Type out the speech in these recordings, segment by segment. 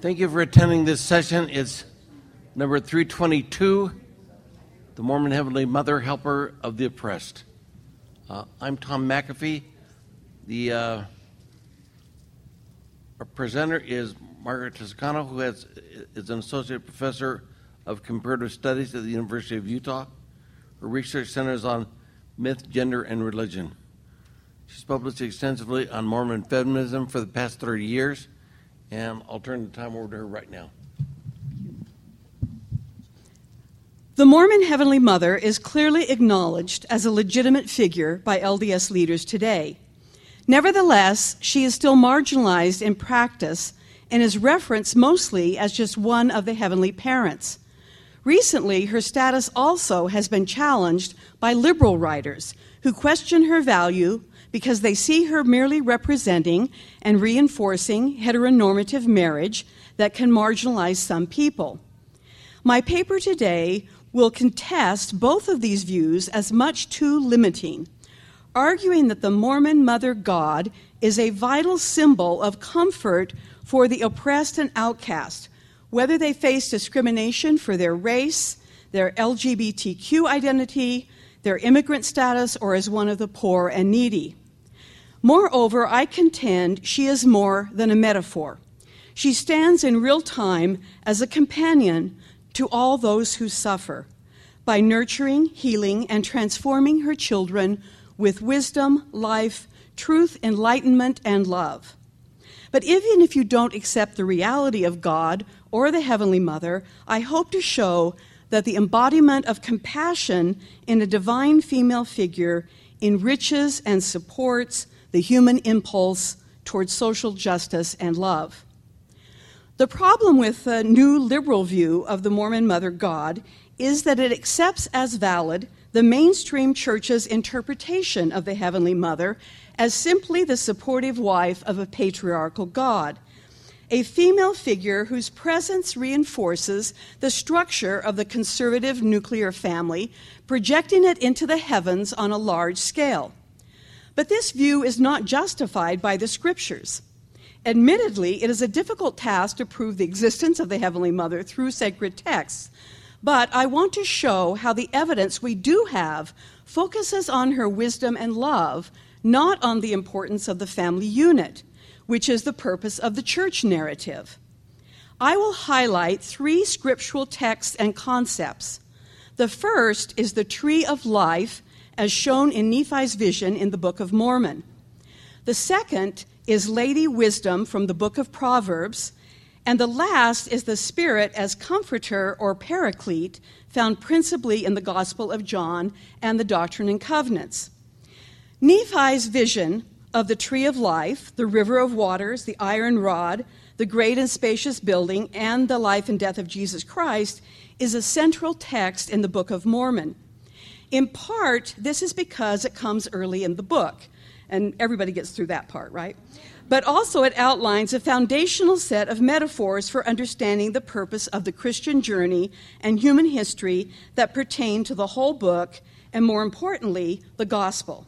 Thank you for attending this session. It's number 322, the Mormon Heavenly Mother, Helper of the Oppressed. I'm Tom McAfee. Our presenter is Margaret Toscano, who is an associate professor of comparative studies at the University of Utah. Her research centers on myth, gender, and religion. She's published extensively on Mormon feminism for the past 30 years, and I'll turn the time over to her right now. The Mormon Heavenly Mother is clearly acknowledged as a legitimate figure by LDS leaders today. Nevertheless, she is still marginalized in practice and is referenced mostly as just one of the heavenly parents. Recently, her status also has been challenged by liberal writers who question her value because they see her merely representing and reinforcing heteronormative marriage that can marginalize some people. My paper today will contest both of these views as much too limiting, arguing that the Mormon Mother God is a vital symbol of comfort for the oppressed and outcast, whether they face discrimination for their race, their LGBTQ identity, their immigrant status, or as one of the poor and needy. Moreover, I contend she is more than a metaphor. She stands in real time as a companion to all those who suffer by nurturing, healing, and transforming her children with wisdom, life, truth, enlightenment, and love. But even if you don't accept the reality of God or the Heavenly Mother, I hope to show that the embodiment of compassion in a divine female figure enriches and supports the human impulse towards social justice and love. The problem with the new liberal view of the Mormon Mother God is that it accepts as valid the mainstream church's interpretation of the Heavenly Mother as simply the supportive wife of a patriarchal God, a female figure whose presence reinforces the structure of the conservative nuclear family, projecting it into the heavens on a large scale. But this view is not justified by the Scriptures. Admittedly, it is a difficult task to prove the existence of the Heavenly Mother through sacred texts, but I want to show how the evidence we do have focuses on her wisdom and love, not on the importance of the family unit, which is the purpose of the church narrative. I will highlight 3 scriptural texts and concepts. The first is the tree of life, as shown in Nephi's vision in the Book of Mormon. The second is Lady Wisdom from the Book of Proverbs, and the last is the Spirit as comforter or paraclete, found principally in the Gospel of John and the Doctrine and Covenants. Nephi's vision of the tree of life, the river of waters, the iron rod, the great and spacious building, and the life and death of Jesus Christ is a central text in the Book of Mormon. In part, this is because it comes early in the book, and everybody gets through that part, right? But also it outlines a foundational set of metaphors for understanding the purpose of the Christian journey and human history that pertain to the whole book, and more importantly, the gospel.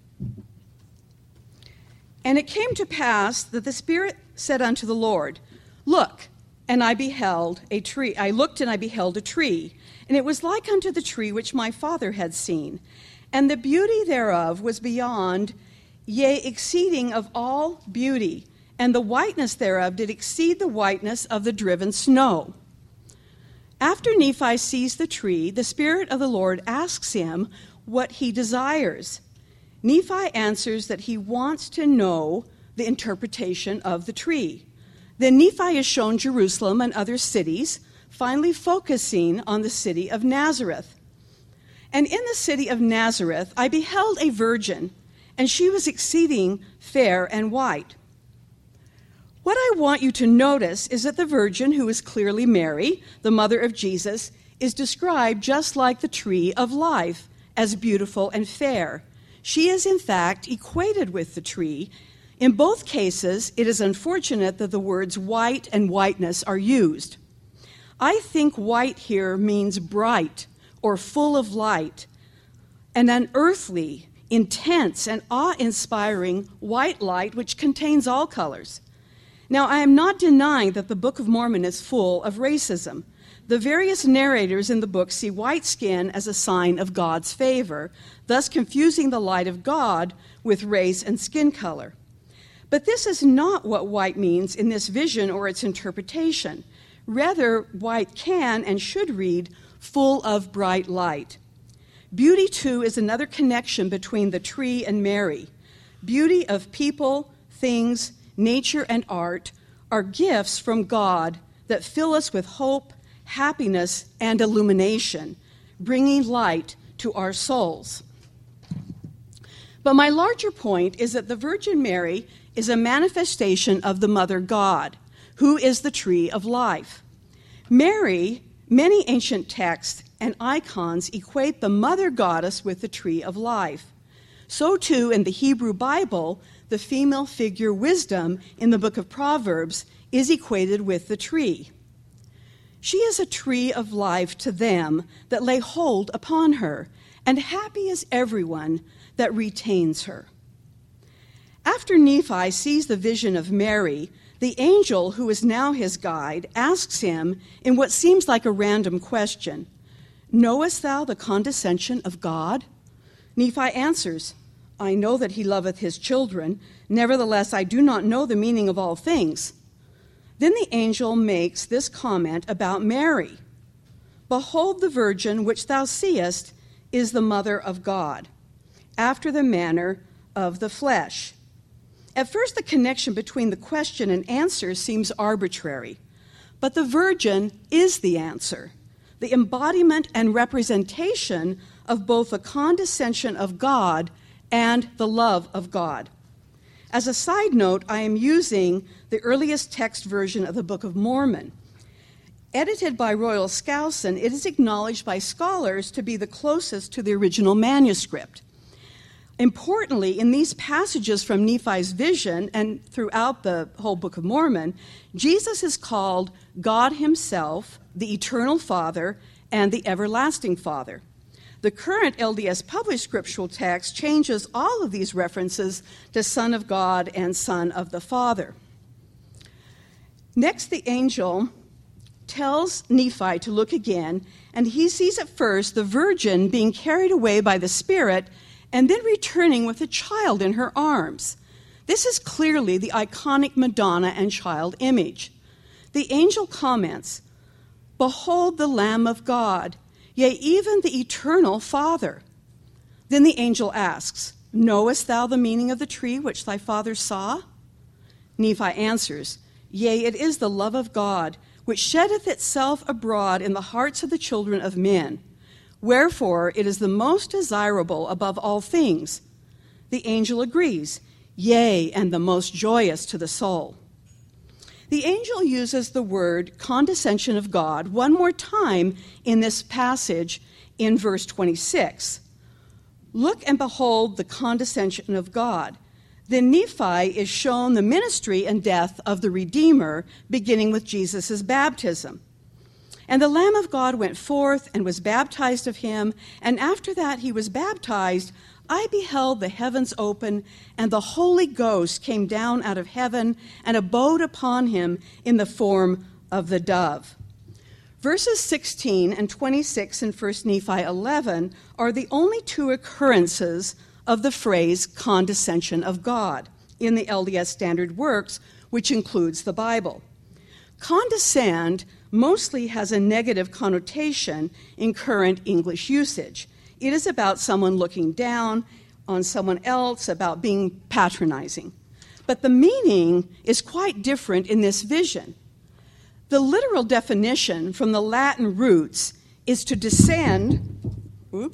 And it came to pass that the Spirit said unto the Lord, Look, and I beheld a tree. I looked and I beheld a tree, and it was like unto the tree which my father had seen. And the beauty thereof was beyond, yea, exceeding of all beauty, and the whiteness thereof did exceed the whiteness of the driven snow. After Nephi sees the tree, the Spirit of the Lord asks him what he desires. Nephi answers that he wants to know the interpretation of the tree. Then Nephi is shown Jerusalem and other cities, finally focusing on the city of Nazareth. And in the city of Nazareth I beheld a virgin, and she was exceeding fair and white. What I want you to notice is that the virgin, who is clearly Mary, the mother of Jesus, is described just like the tree of life, as beautiful and fair. She is, in fact, equated with the tree. In both cases, it is unfortunate that the words white and whiteness are used. I think white here means bright or full of light, an unearthly, intense, and awe-inspiring white light which contains all colors. Now, I am not denying that the Book of Mormon is full of racism. The various narrators in the book see white skin as a sign of God's favor, thus confusing the light of God with race and skin color. But this is not what white means in this vision or its interpretation. Rather, white can and should read, full of bright light. Beauty, too, is another connection between the tree and Mary. Beauty of people, things, nature, and art are gifts from God that fill us with hope, happiness, and illumination, bringing light to our souls. But my larger point is that the Virgin Mary is a manifestation of the Mother God, who is the tree of life. Mary, many ancient texts and icons equate the Mother Goddess with the tree of life. So too in the Hebrew Bible, the female figure wisdom in the book of Proverbs is equated with the tree. She is a tree of life to them that lay hold upon her, and happy is everyone that retains her. After Nephi sees the vision of Mary, the angel who is now his guide asks him in what seems like a random question, "Knowest thou the condescension of God?" Nephi answers, "I know that he loveth his children. Nevertheless, I do not know the meaning of all things." Then the angel makes this comment about Mary. "Behold, the virgin which thou seest is the mother of God, after the manner of the flesh." At first, the connection between the question and answer seems arbitrary, but the virgin is the answer, the embodiment and representation of both the condescension of God and the love of God. As a side note, I am using the earliest text version of the Book of Mormon. Edited by Royal Skousen, it is acknowledged by scholars to be the closest to the original manuscript. Importantly, in these passages from Nephi's vision and throughout the whole Book of Mormon, Jesus is called God himself, the eternal Father, and the everlasting Father. The current LDS published scriptural text changes all of these references to Son of God and Son of the Father. Next, the angel tells Nephi to look again, and he sees at first the virgin being carried away by the Spirit and then returning with a child in her arms. This is clearly the iconic Madonna and child image. The angel comments, "Behold the Lamb of God, yea, even the eternal Father." Then the angel asks, "Knowest thou the meaning of the tree which thy father saw?" Nephi answers, "Yea, it is the love of God, which sheddeth itself abroad in the hearts of the children of men. Wherefore it is the most desirable above all things." The angel agrees, "Yea, and the most joyous to the soul." The angel uses the word condescension of God one more time in this passage in verse 26. Look and behold the condescension of God. Then Nephi is shown the ministry and death of the Redeemer, beginning with Jesus' baptism. "And the Lamb of God went forth and was baptized of him, and after that he was baptized, I beheld the heavens open, and the Holy Ghost came down out of heaven and abode upon him in the form of the dove." Verses 16 and 26 in 1 Nephi 11 are the only two occurrences of the phrase condescension of God in the LDS Standard Works, which includes the Bible. Condescend mostly has a negative connotation in current English usage. It is about someone looking down on someone else, about being patronizing. But the meaning is quite different in this vision. The literal definition from the Latin roots is to descend,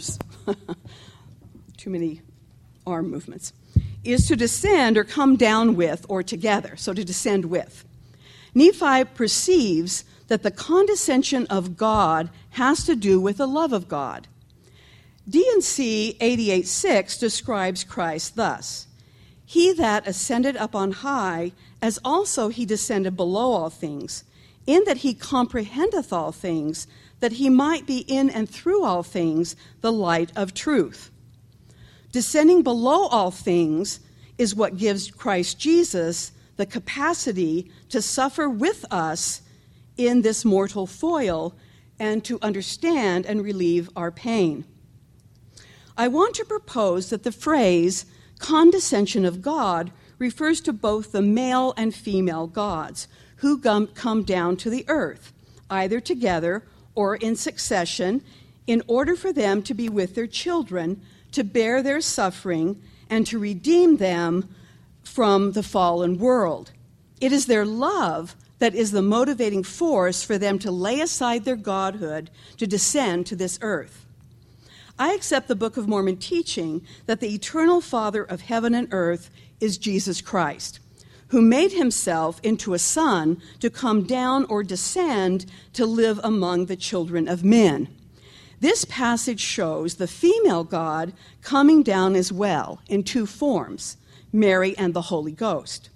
too many arm movements, is to descend or come down with or together, so to descend with. Nephi perceives that the condescension of God has to do with the love of God. D&C 88:6 describes Christ thus, "He that ascended up on high, as also he descended below all things, in that he comprehendeth all things, that he might be in and through all things the light of truth." Descending below all things is what gives Christ Jesus the capacity to suffer with us in this mortal foil and to understand and relieve our pain. I want to propose that the phrase condescension of God refers to both the male and female gods who come down to the earth, either together or in succession, in order for them to be with their children, to bear their suffering, and to redeem them from the fallen world. It is their love that is the motivating force for them to lay aside their godhood to descend to this earth. I accept the Book of Mormon teaching that the eternal Father of heaven and earth is Jesus Christ, who made himself into a son to come down or descend to live among the children of men. This passage shows the female God coming down as well in two forms, Mary and the Holy Ghost.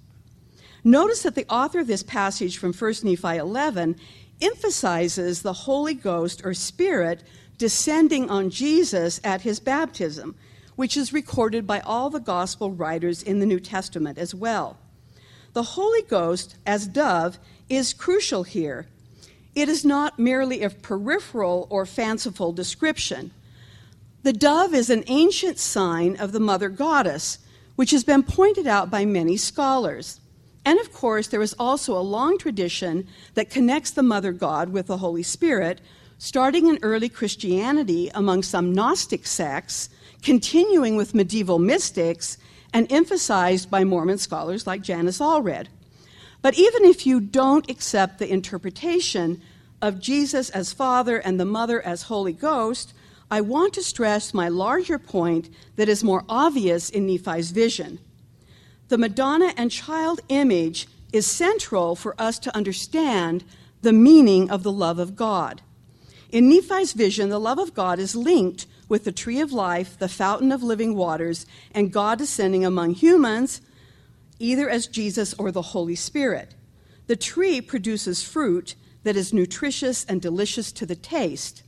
Notice that the author of this passage from 1 Nephi 11 emphasizes the Holy Ghost or Spirit descending on Jesus at his baptism, which is recorded by all the gospel writers in the New Testament as well. The Holy Ghost, as dove, is crucial here. It is not merely a peripheral or fanciful description. The dove is an ancient sign of the mother goddess, which has been pointed out by many scholars. And of course, there is also a long tradition that connects the mother god with the Holy Spirit, starting in early Christianity among some Gnostic sects, continuing with medieval mystics, and emphasized by Mormon scholars like Janice Allred. But even if you don't accept the interpretation of Jesus as Father and the Mother as Holy Ghost, I want to stress my larger point that is more obvious in Nephi's vision. The Madonna and child image is central for us to understand the meaning of the love of God. In Nephi's vision, the love of God is linked with the tree of life, the fountain of living waters, and God descending among humans, either as Jesus or the Holy Spirit. The tree produces fruit that is nutritious and delicious to the taste,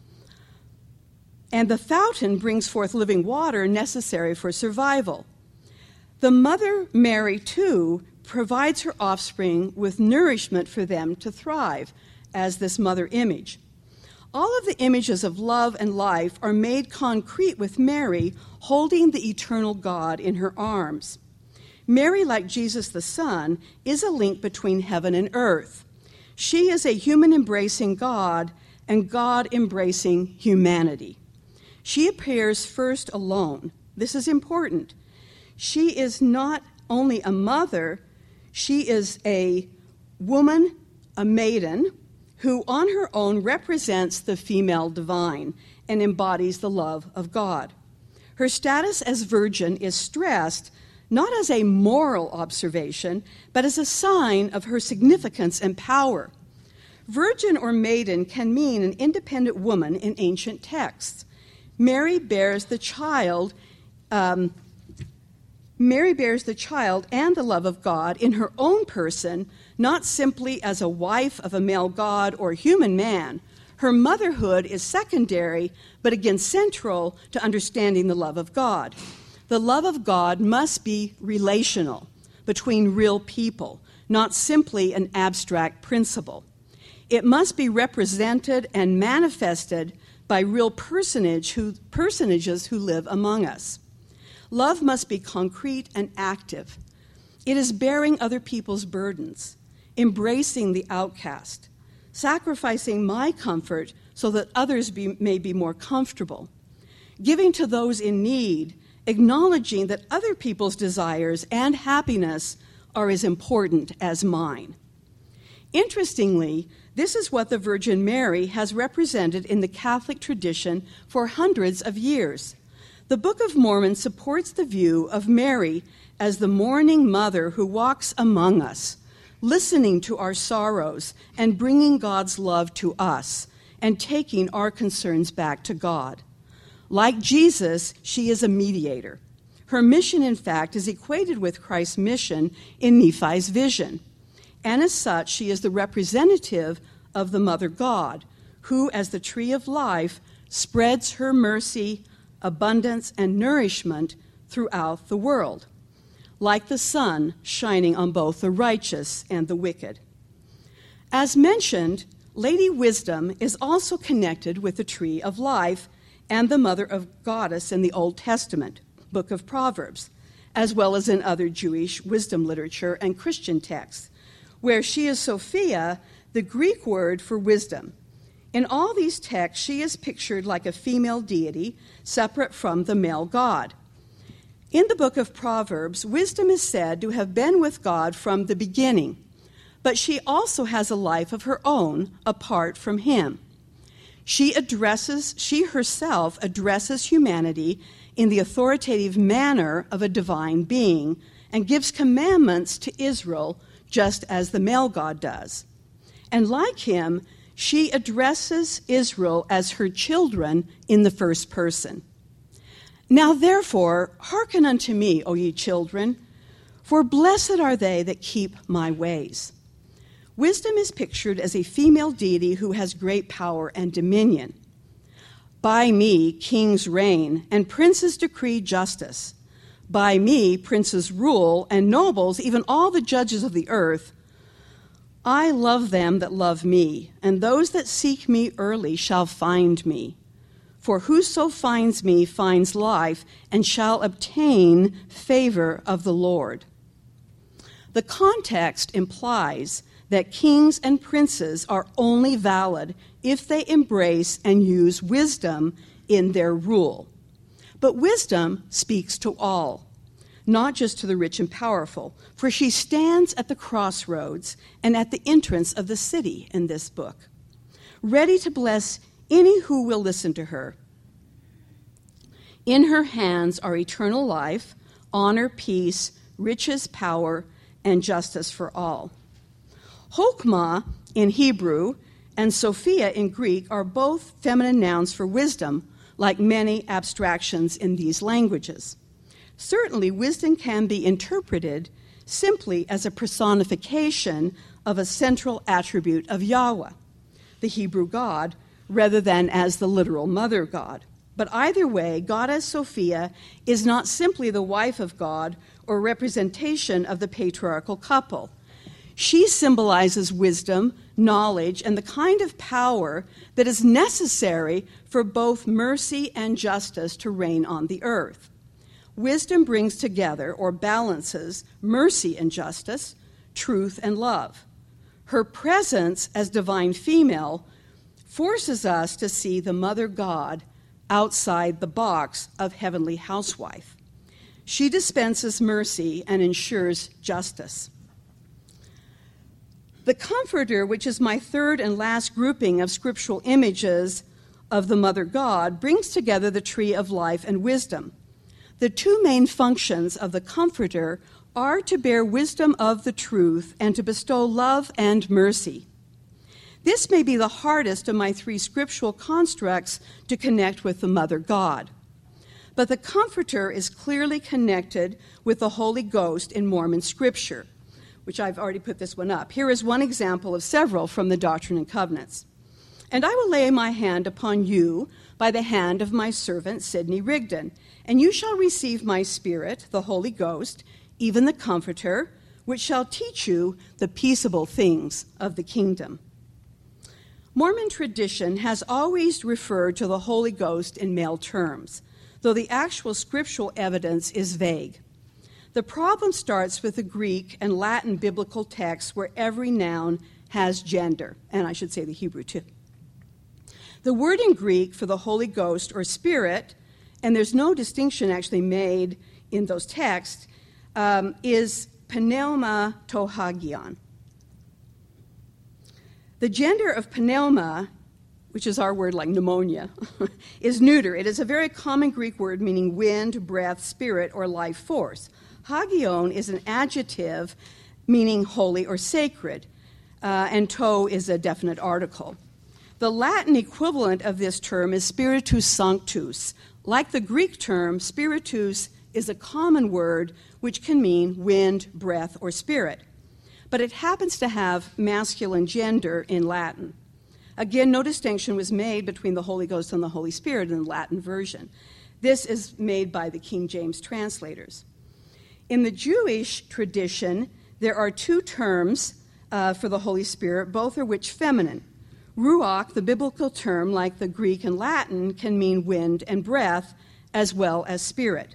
and the fountain brings forth living water necessary for survival. The mother, Mary, too, provides her offspring with nourishment for them to thrive as this mother image. All of the images of love and life are made concrete with Mary holding the eternal God in her arms. Mary, like Jesus the Son, is a link between heaven and earth. She is a human-embracing God and God-embracing humanity. She appears first alone. This is important. She is not only a mother, she is a woman, a maiden, who on her own represents the female divine and embodies the love of God. Her status as virgin is stressed not as a moral observation, but as a sign of her significance and power. Virgin or maiden can mean an independent woman in ancient texts. Mary bears the child and the love of God in her own person, not simply as a wife of a male god or human man. Her motherhood is secondary, but again central to understanding the love of God. The love of God must be relational, between real people, not simply an abstract principle. It must be represented and manifested by real personages who live among us. Love must be concrete and active. It is bearing other people's burdens, embracing the outcast, sacrificing my comfort so that others may be more comfortable, giving to those in need, acknowledging that other people's desires and happiness are as important as mine. Interestingly, this is what the Virgin Mary has represented in the Catholic tradition for hundreds of years. The Book of Mormon supports the view of Mary as the mourning mother who walks among us, listening to our sorrows and bringing God's love to us and taking our concerns back to God. Like Jesus, she is a mediator. Her mission, in fact, is equated with Christ's mission in Nephi's vision. And as such, she is the representative of the Mother God, who, as the tree of life, spreads her mercy, abundance, and nourishment throughout the world. like the sun shining on both the righteous and the wicked. As mentioned, Lady Wisdom is also connected with the tree of life and the mother of goddess in the Old Testament, book of Proverbs, as well as in other Jewish wisdom literature and Christian texts, where she is Sophia, the Greek word for wisdom. In all these texts, she is pictured like a female deity separate from the male god. In the book of Proverbs, wisdom is said to have been with God from the beginning, but she also has a life of her own apart from him. She herself addresses humanity in the authoritative manner of a divine being and gives commandments to Israel just as the male God does. And like him, she addresses Israel as her children in the first person. Now therefore, hearken unto me, O ye children, for blessed are they that keep my ways. Wisdom is pictured as a female deity who has great power and dominion. By me kings reign, and princes decree justice. By me princes rule, and nobles, even all the judges of the earth. I love them that love me, and those that seek me early shall find me. For whoso finds me finds life, and shall obtain favor of the Lord. The context implies that kings and princes are only valid if they embrace and use wisdom in their rule. But wisdom speaks to all, not just to the rich and powerful, for she stands at the crossroads and at the entrance of the city in this book, ready to bless any who will listen to her. In her hands are eternal life, honor, peace, riches, power, and justice for all. Chokmah in Hebrew and Sophia in Greek are both feminine nouns for wisdom, like many abstractions in these languages. Certainly, wisdom can be interpreted simply as a personification of a central attribute of Yahweh, the Hebrew God, rather than as the literal mother God. But either way, Goddess Sophia is not simply the wife of God or representation of the patriarchal couple. She symbolizes wisdom, knowledge, and the kind of power that is necessary for both mercy and justice to reign on the earth. Wisdom brings together or balances mercy and justice, truth and love. Her presence as divine female forces us to see the mother God outside the box of heavenly housewife. She dispenses mercy and ensures justice. The Comforter, which is my third and last grouping of scriptural images of the Mother God, brings together the tree of life and wisdom. The two main functions of the Comforter are to bear wisdom of the truth and to bestow love and mercy. This may be the hardest of my three scriptural constructs to connect with the Mother God. But the Comforter is clearly connected with the Holy Ghost in Mormon scripture, which I've already put this one up. Here is one example of several from the Doctrine and Covenants. And I will lay my hand upon you by the hand of my servant Sidney Rigdon, and you shall receive my Spirit, the Holy Ghost, even the Comforter, which shall teach you the peaceable things of the kingdom. Mormon tradition has always referred to the Holy Ghost in male terms, though the actual scriptural evidence is vague. The problem starts with the Greek and Latin biblical texts where every noun has gender, and I should say the Hebrew too. The word in Greek for the Holy Ghost or Spirit, and there's no distinction actually made in those texts, is pneuma tohagion. The gender of pneuma, which is our word like pneumonia, is neuter. It is a very common Greek word meaning wind, breath, spirit, or life force. Hagion is an adjective meaning holy or sacred, and to is a definite article. The Latin equivalent of this term is spiritus sanctus. Like the Greek term, spiritus is a common word which can mean wind, breath, or spirit. But it happens to have masculine gender in Latin. Again, no distinction was made between the Holy Ghost and the Holy Spirit in the Latin version. This is made by the King James translators. In the Jewish tradition, there are two terms for the Holy Spirit, both of which feminine. Ruach, the biblical term, like the Greek and Latin, can mean wind and breath, as well as spirit.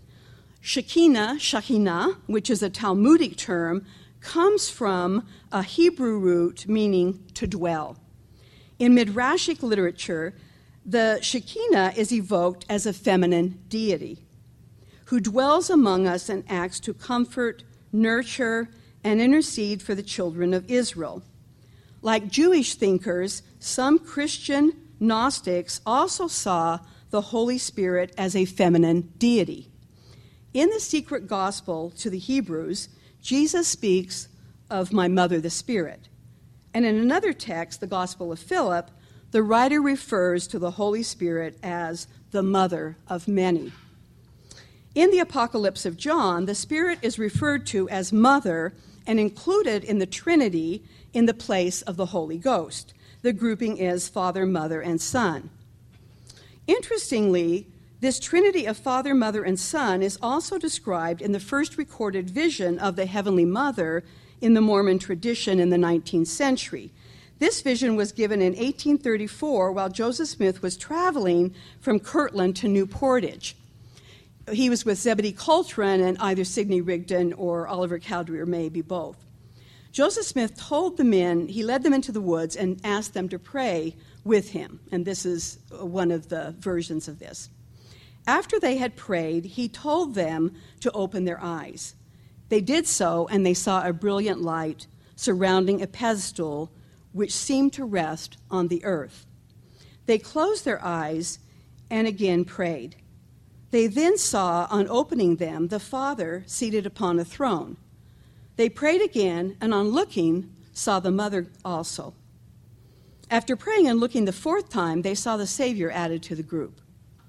Shekinah, which is a Talmudic term, comes from a Hebrew root meaning to dwell. In Midrashic literature, the Shekinah is evoked as a feminine deity who dwells among us and acts to comfort, nurture, and intercede for the children of Israel. Like Jewish thinkers, some Christian Gnostics also saw the Holy Spirit as a feminine deity. In the secret gospel to the Hebrews, Jesus speaks of my mother, the Spirit. And in another text, the Gospel of Philip, the writer refers to the Holy Spirit as the mother of many. In the Apocalypse of John, the Spirit is referred to as mother and included in the Trinity in the place of the Holy Ghost. The grouping is Father, Mother, and Son. Interestingly, this trinity of Father, Mother, and Son is also described in the first recorded vision of the Heavenly Mother in the Mormon tradition in the 19th century. This vision was given in 1834 while Joseph Smith was traveling from Kirtland to New Portage. He was with Zebedee Coltrane and either Sidney Rigdon or Oliver Cowdery, or maybe both. Joseph Smith told the men, he led them into the woods and asked them to pray with him. And this is one of the versions of this. After they had prayed, he told them to open their eyes. They did so, and they saw a brilliant light surrounding a pedestal which seemed to rest on the earth. They closed their eyes and again prayed. They then saw, on opening them, the Father seated upon a throne. They prayed again, and on looking, saw the Mother also. After praying and looking the fourth time, they saw the Savior added to the group.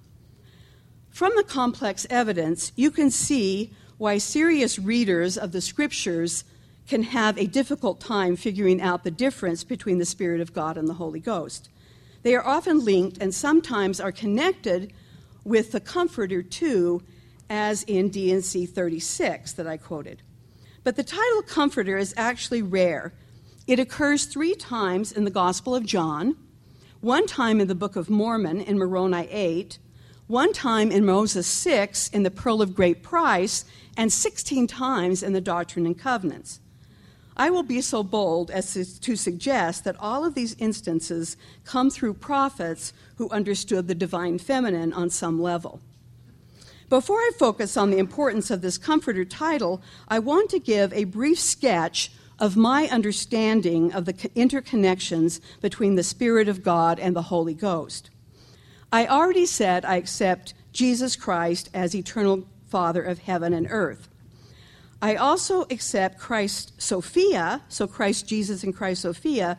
From the complex evidence, you can see why serious readers of the Scriptures can have a difficult time figuring out the difference between the Spirit of God and the Holy Ghost. They are often linked and sometimes are connected with the Comforter too, as in D&C 36 that I quoted. But the title Comforter is actually rare. It occurs 3 times in the Gospel of John, 1 time in the Book of Mormon in Moroni 8, 1 time in Moses 6 in the Pearl of Great Price, and 16 times in the Doctrine and Covenants. I will be so bold as to suggest that all of these instances come through prophets who understood the divine feminine on some level. Before I focus on the importance of this Comforter title, I want to give a brief sketch of my understanding of the interconnections between the Spirit of God and the Holy Ghost. I already said I accept Jesus Christ as eternal Father of heaven and earth. I also accept Christ Sophia, so Christ Jesus and Christ Sophia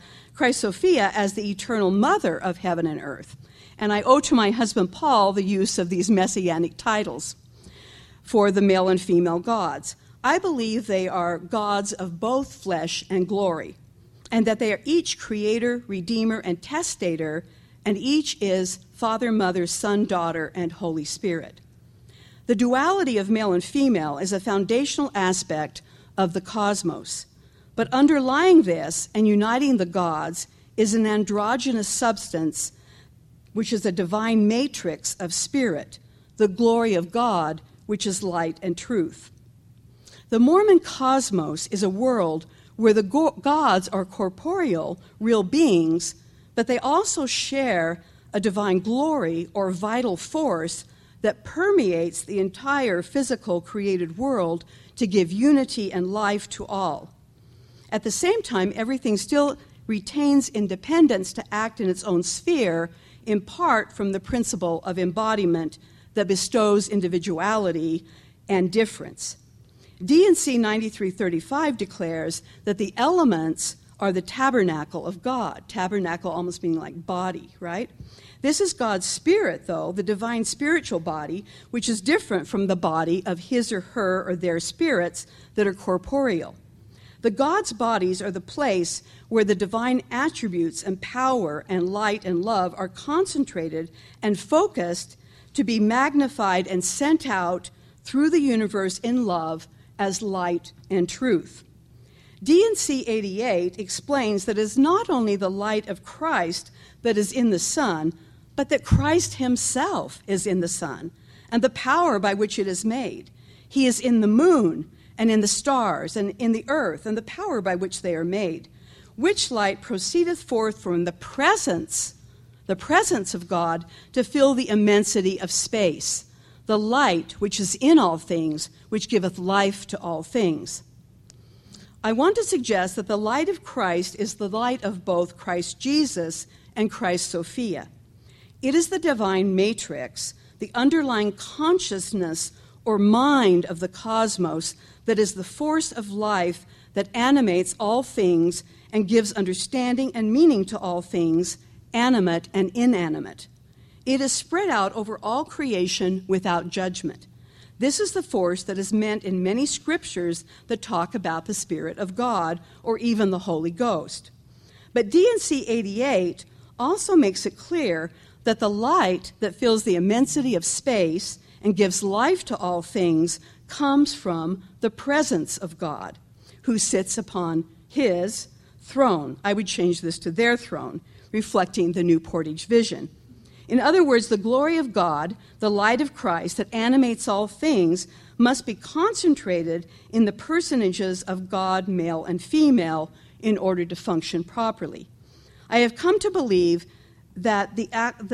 as the eternal Mother of heaven and earth. And I owe to my husband Paul the use of these messianic titles for the male and female gods. I believe they are gods of both flesh and glory, and that they are each creator, redeemer, and testator, and each is Father, Mother, Son, Daughter, and Holy Spirit. The duality of male and female is a foundational aspect of the cosmos, but underlying this and uniting the gods is an androgynous substance, which is a divine matrix of spirit, the glory of God, which is light and truth. The Mormon cosmos is a world where the gods are corporeal, real beings, but they also share a divine glory or vital force that permeates the entire physical created world to give unity and life to all. At the same time, everything still retains independence to act in its own sphere, in part from the principle of embodiment that bestows individuality and difference. D&C 9335 declares that the elements are the tabernacle of God. Tabernacle almost meaning like body, right? This is God's spirit, though, the divine spiritual body, which is different from the body of his or her or their spirits that are corporeal. The God's bodies are the place where the divine attributes and power and light and love are concentrated and focused to be magnified and sent out through the universe in love as light and truth. D&C 88 explains that it is not only the light of Christ that is in the sun, but that Christ himself is in the sun, and the power by which it is made. He is in the moon, and in the stars, and in the earth, and the power by which they are made, which light proceedeth forth from the presence of God to fill the immensity of space, the light which is in all things, which giveth life to all things. I want to suggest that the light of Christ is the light of both Christ Jesus and Christ Sophia. It is the divine matrix, the underlying consciousness or mind of the cosmos that is the force of life that animates all things and gives understanding and meaning to all things, animate and inanimate. It is spread out over all creation without judgment. This is the force that is meant in many scriptures that talk about the Spirit of God or even the Holy Ghost. But D&C 88 also makes it clear that the light that fills the immensity of space and gives life to all things comes from the presence of God, who sits upon his throne. I would change this to their throne, reflecting the New Portage vision. In other words, the glory of God, the light of Christ that animates all things, must be concentrated in the personages of God, male and female, in order to function properly. I have come to believe that the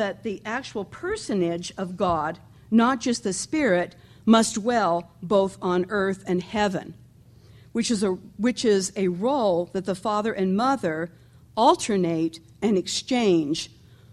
actual personage of God, not just the Spirit, must dwell both on earth and heaven, which is a role that the Father and Mother alternate and exchange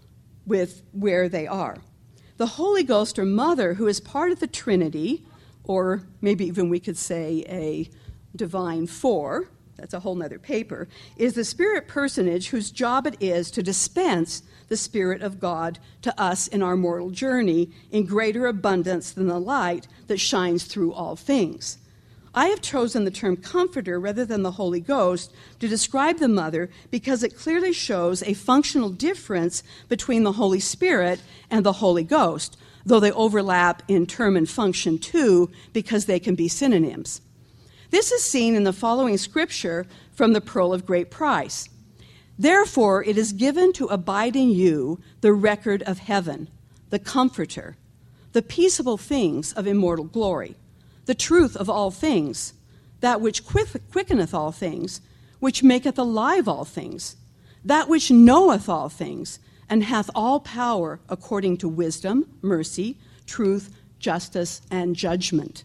with where they are. The Holy Ghost or Mother, who is part of the Trinity, or maybe even we could say a divine four, that's a whole nother paper, is the Spirit personage whose job it is to dispense the Spirit of God to us in our mortal journey in greater abundance than the light that shines through all things. I have chosen the term comforter rather than the Holy Ghost to describe the Mother because it clearly shows a functional difference between the Holy Spirit and the Holy Ghost, though they overlap in term and function too because they can be synonyms. This is seen in the following scripture from the Pearl of Great Price. Therefore it is given to abide in you the record of heaven, the Comforter, the peaceable things of immortal glory, the truth of all things, that which quickeneth all things, which maketh alive all things, that which knoweth all things, and hath all power according to wisdom, mercy, truth, justice, and judgment.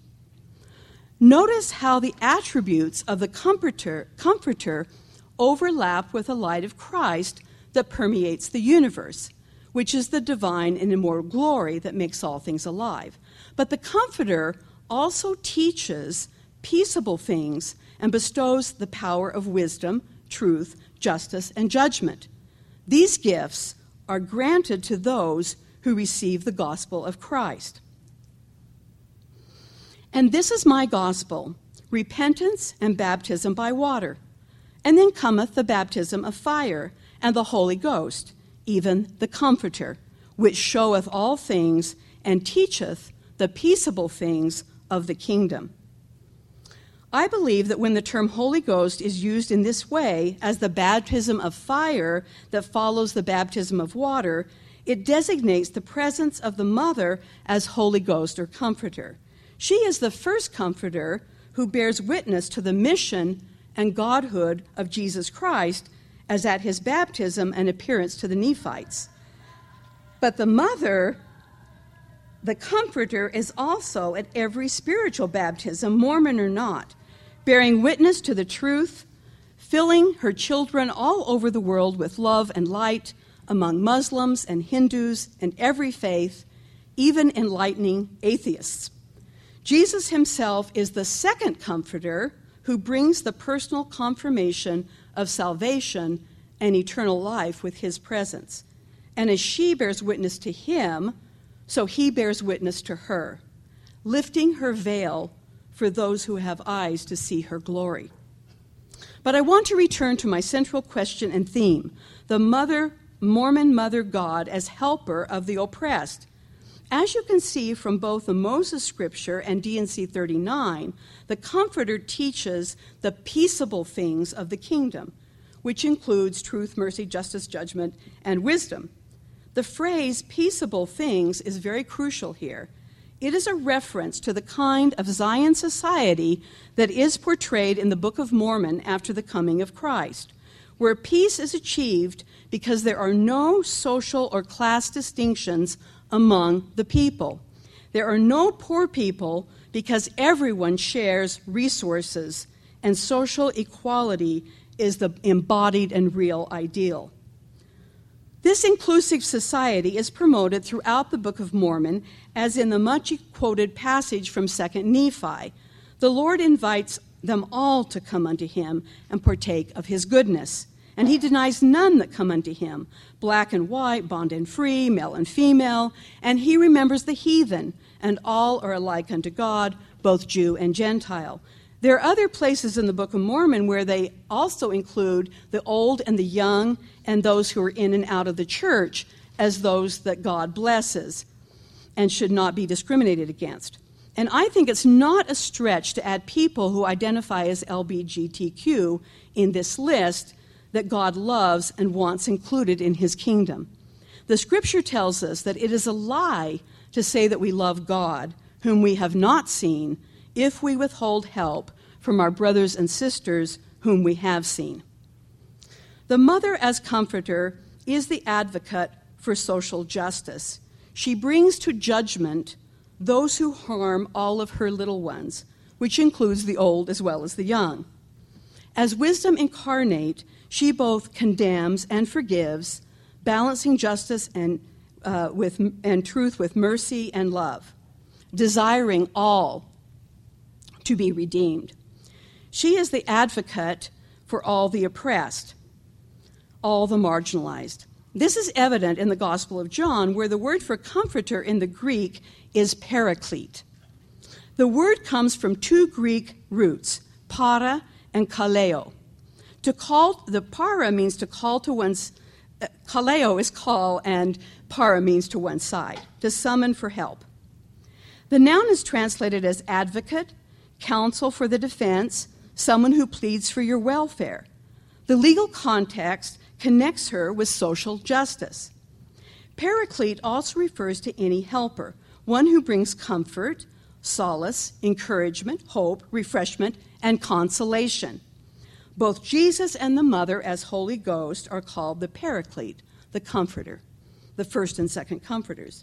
Notice how the attributes of the Comforter overlap with the light of Christ that permeates the universe, which is the divine and immortal glory that makes all things alive. But the Comforter also teaches peaceable things and bestows the power of wisdom, truth, justice, and judgment. These gifts are granted to those who receive the gospel of Christ. And this is my gospel, repentance and baptism by water. And then cometh the baptism of fire and the Holy Ghost, even the Comforter, which showeth all things and teacheth the peaceable things of the kingdom. I believe that when the term Holy Ghost is used in this way as the baptism of fire that follows the baptism of water, it designates the presence of the Mother as Holy Ghost or Comforter. She is the first Comforter who bears witness to the mission and godhood of Jesus Christ as at his baptism and appearance to the Nephites. But the Mother, the Comforter, is also at every spiritual baptism, Mormon or not, bearing witness to the truth, filling her children all over the world with love and light among Muslims and Hindus and every faith, even enlightening atheists. Jesus himself is the second Comforter who brings the personal confirmation of salvation and eternal life with his presence. And as she bears witness to him, so he bears witness to her, lifting her veil for those who have eyes to see her glory. But I want to return to my central question and theme, the Mormon Mother God as helper of the oppressed. As you can see from both the Moses Scripture and D&C 39, the Comforter teaches the peaceable things of the kingdom, which includes truth, mercy, justice, judgment, and wisdom. The phrase peaceable things is very crucial here. It is a reference to the kind of Zion society that is portrayed in the Book of Mormon after the coming of Christ, where peace is achieved because there are no social or class distinctions among the people. There are no poor people because everyone shares resources, and social equality is the embodied and real ideal. This inclusive society is promoted throughout the Book of Mormon, as in the much-quoted passage from 2 Nephi. The Lord invites them all to come unto him and partake of his goodness. And he denies none that come unto him, black and white, bond and free, male and female, and he remembers the heathen, and all are alike unto God, both Jew and Gentile. There are other places in the Book of Mormon where they also include the old and the young and those who are in and out of the church as those that God blesses and should not be discriminated against. And I think it's not a stretch to add people who identify as LGBTQ in this list that God loves and wants included in his kingdom. The Scripture tells us that it is a lie to say that we love God, whom we have not seen, if we withhold help from our brothers and sisters whom we have seen. The mother as comforter is the advocate for social justice. She brings to judgment those who harm all of her little ones, which includes the old as well as the young. As wisdom incarnate, she both condemns and forgives, balancing justice and truth with mercy and love, desiring all to be redeemed. She is the advocate for all the oppressed, all the marginalized. This is evident in the Gospel of John, where the word for comforter in the Greek is paraclete. The word comes from two Greek roots, para and kaleo. The para means to call to one's, kaleo is call, and para means to one's side, to summon for help. The noun is translated as advocate, counsel for the defense, someone who pleads for your welfare. The legal context connects her with social justice. Paraclete also refers to any helper, one who brings comfort, solace, encouragement, hope, refreshment, and consolation. Both Jesus and the Mother as Holy Ghost are called the Paraclete, the Comforter, the first and second Comforters.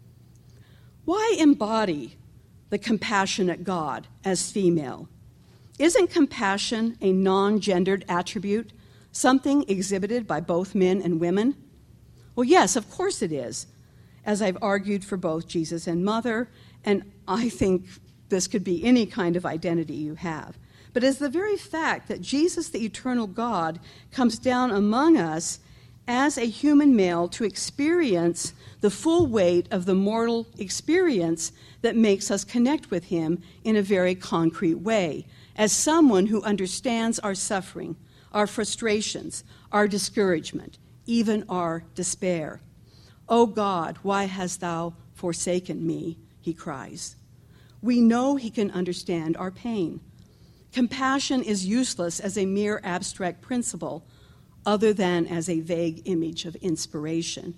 Why embody the compassionate God as female? Isn't compassion a non-gendered attribute, something exhibited by both men and women? Well, yes, of course it is, as I've argued for both Jesus and Mother, and I think this could be any kind of identity you have. But as the very fact that Jesus, the eternal God, comes down among us as a human male to experience the full weight of the mortal experience that makes us connect with him in a very concrete way, as someone who understands our suffering, our frustrations, our discouragement, even our despair. "O God, why hast thou forsaken me?" he cries. We know he can understand our pain. Compassion is useless as a mere abstract principle, other than as a vague image of inspiration.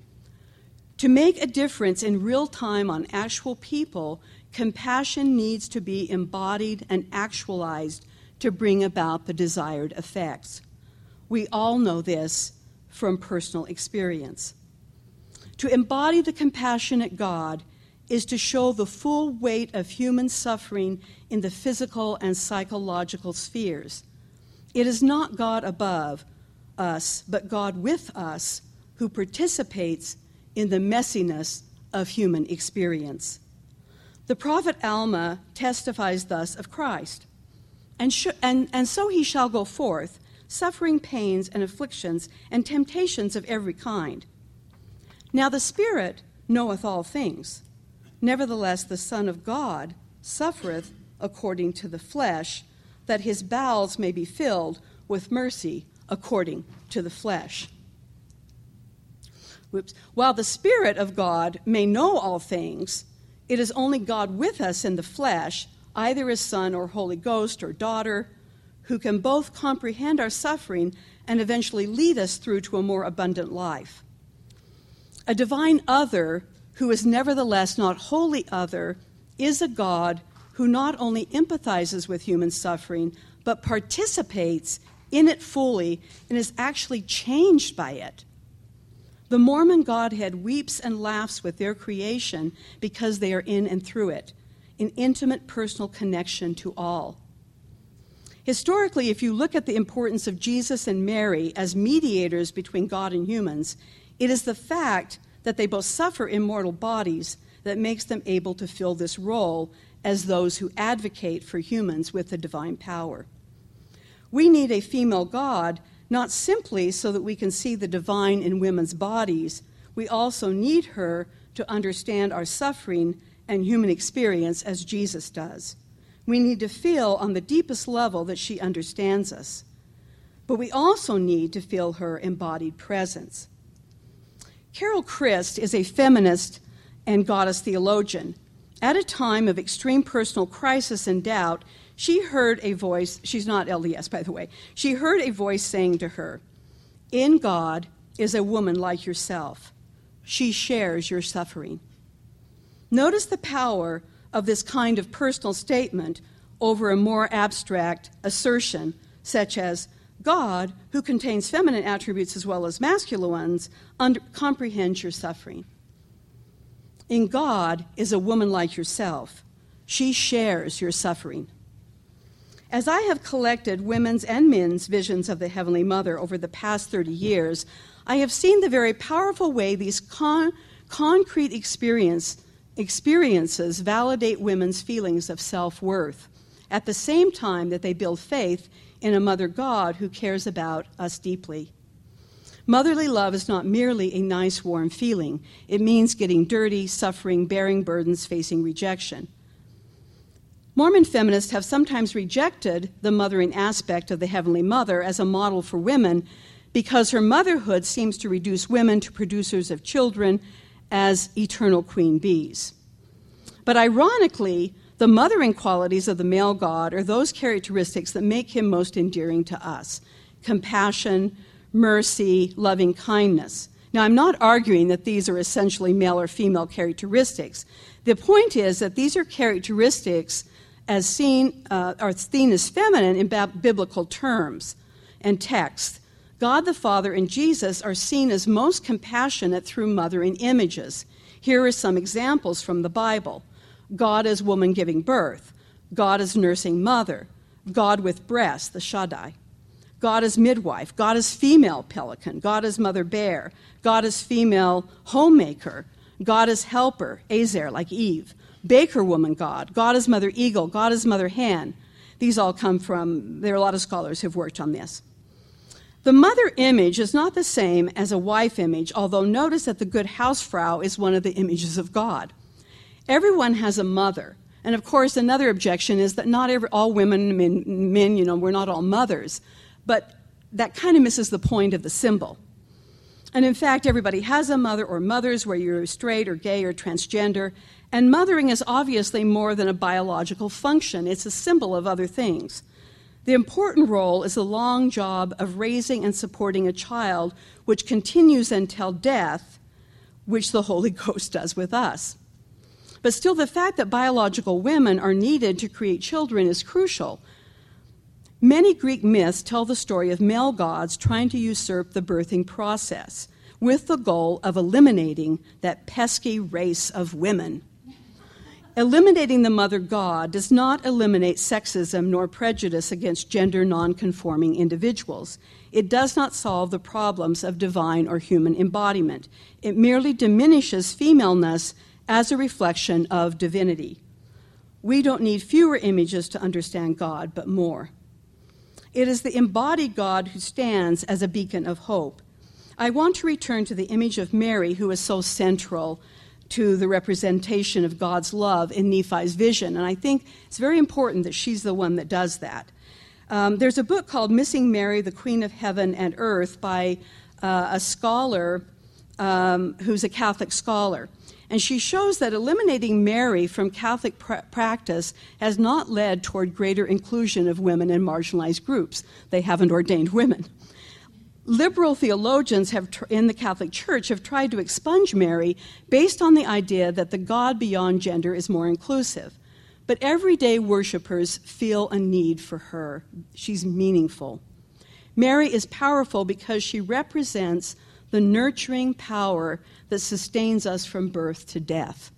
To make a difference in real time on actual people, compassion needs to be embodied and actualized to bring about the desired effects. We all know this from personal experience. To embody the compassionate God is to show the full weight of human suffering in the physical and psychological spheres. It is not God above us, but God with us, who participates in the messiness of human experience. The prophet Alma testifies thus of Christ, and so he shall go forth, suffering pains and afflictions and temptations of every kind. Now the Spirit knoweth all things. Nevertheless, the Son of God suffereth according to the flesh, that his bowels may be filled with mercy according to the flesh. While the Spirit of God may know all things, it is only God with us in the flesh, either as Son or Holy Ghost or daughter, who can both comprehend our suffering and eventually lead us through to a more abundant life. A divine other, who is nevertheless not wholly other, is a God who not only empathizes with human suffering, but participates in it fully and is actually changed by it. The Mormon Godhead weeps and laughs with their creation because they are in and through it, in intimate personal connection to all. Historically, if you look at the importance of Jesus and Mary as mediators between God and humans, it is the fact that they both suffer in mortal bodies that makes them able to fill this role as those who advocate for humans with the divine power. We need a female God, not simply so that we can see the divine in women's bodies. We also need her to understand our suffering and human experience as Jesus does. We need to feel on the deepest level that she understands us. But we also need to feel her embodied presence. Carol Christ is a feminist and goddess theologian. At a time of extreme personal crisis and doubt, she heard a voice, she's not LDS, by the way, she heard a voice saying to her, "In God is a woman like yourself. She shares your suffering." Notice the power of this kind of personal statement over a more abstract assertion, such as, God, who contains feminine attributes as well as masculine ones, comprehends your suffering. In God is a woman like yourself. She shares your suffering. As I have collected women's and men's visions of the Heavenly Mother over the past 30 years, I have seen the very powerful way these concrete experiences validate women's feelings of self-worth, at the same time that they build faith in a Mother God who cares about us deeply. Motherly love is not merely a nice, warm feeling. It means getting dirty, suffering, bearing burdens, facing rejection. Mormon feminists have sometimes rejected the mothering aspect of the Heavenly Mother as a model for women because her motherhood seems to reduce women to producers of children as eternal queen bees. But ironically, the mothering qualities of the male God are those characteristics that make him most endearing to us: compassion, mercy, loving kindness. Now, I'm not arguing that these are essentially male or female characteristics. The point is that these are characteristics are seen as feminine in biblical terms and text. God the Father and Jesus are seen as most compassionate through mothering images. Here are some examples from the Bible. God as woman giving birth. God as nursing mother. God with breast, the Shaddai. God as midwife. God as female pelican. God as mother bear. God as female homemaker. God as helper, Azer, like Eve. Baker woman God. God as mother eagle. God as mother hen. These all come from, there are a lot of scholars who've worked on this. The mother image is not the same as a wife image, although notice that the good housefrau is one of the images of God. Everyone has a mother. And of course, another objection is that not all women, men, we're not all mothers. But that kind of misses the point of the symbol. And in fact, everybody has a mother or mothers, whether you're straight or gay or transgender. And mothering is obviously more than a biological function. It's a symbol of other things. The important role is the long job of raising and supporting a child, which continues until death, which the Holy Ghost does with us. But still, the fact that biological women are needed to create children is crucial. Many Greek myths tell the story of male gods trying to usurp the birthing process with the goal of eliminating that pesky race of women. Eliminating the mother god does not eliminate sexism nor prejudice against gender non-conforming individuals. It does not solve the problems of divine or human embodiment. It merely diminishes femaleness as a reflection of divinity. We don't need fewer images to understand God, but more. It is the embodied God who stands as a beacon of hope. I want to return to the image of Mary, who is so central to the representation of God's love in Nephi's vision. And I think it's very important that she's the one that does that. There's a book called Missing Mary, the Queen of Heaven and Earth by a scholar who's a Catholic scholar. And she shows that eliminating Mary from Catholic practice has not led toward greater inclusion of women in marginalized groups. They haven't ordained women. Liberal theologians in the Catholic Church have tried to expunge Mary based on the idea that the God beyond gender is more inclusive. But everyday worshipers feel a need for her. She's meaningful. Mary is powerful because she represents the nurturing power that sustains us from birth to death.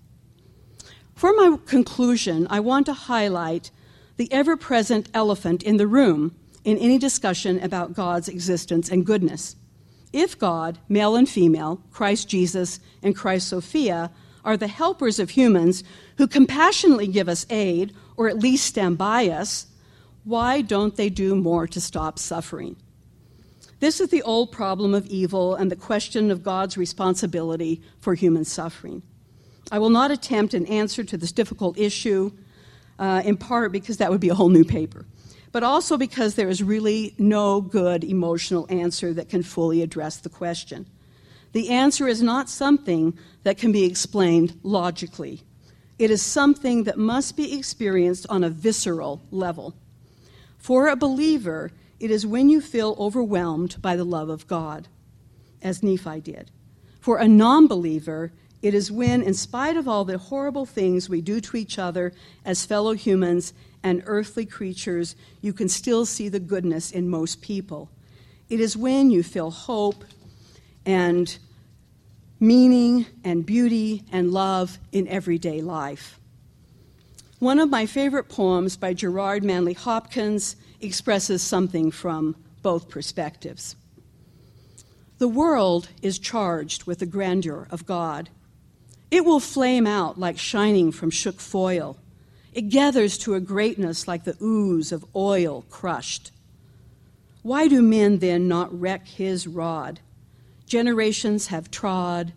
For my conclusion, I want to highlight the ever-present elephant in the room in any discussion about God's existence and goodness. If God, male and female, Christ Jesus and Christ Sophia, are the helpers of humans who compassionately give us aid, or at least stand by us, why don't they do more to stop suffering? This is the old problem of evil and the question of God's responsibility for human suffering. I will not attempt an answer to this difficult issue, in part because that would be a whole new paper, but also because there is really no good emotional answer that can fully address the question. The answer is not something that can be explained logically. It is something that must be experienced on a visceral level. For a believer, it is when you feel overwhelmed by the love of God, as Nephi did. For a non-believer, it is when, in spite of all the horrible things we do to each other as fellow humans and earthly creatures, you can still see the goodness in most people. It is when you feel hope and meaning and beauty and love in everyday life. One of my favorite poems by Gerard Manley Hopkins expresses something from both perspectives. The world is charged with the grandeur of God. It will flame out like shining from shook foil. It gathers to a greatness like the ooze of oil crushed. Why do men then not wreck his rod? Generations have trod,